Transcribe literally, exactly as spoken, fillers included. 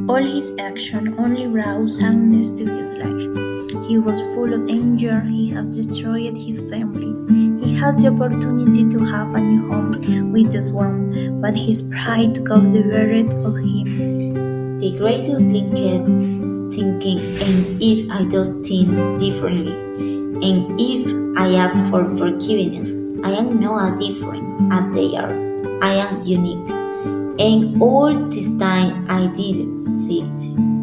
All his action only brought sadness to his life. He was full of danger, he had destroyed his family. He had the opportunity to have a new home with the swan, but his pride got the better of him. The great ugly kept thinking, and if I do things differently, and if I ask for forgiveness, I am not as different as they are. I am unique. And all this time I didn't see it.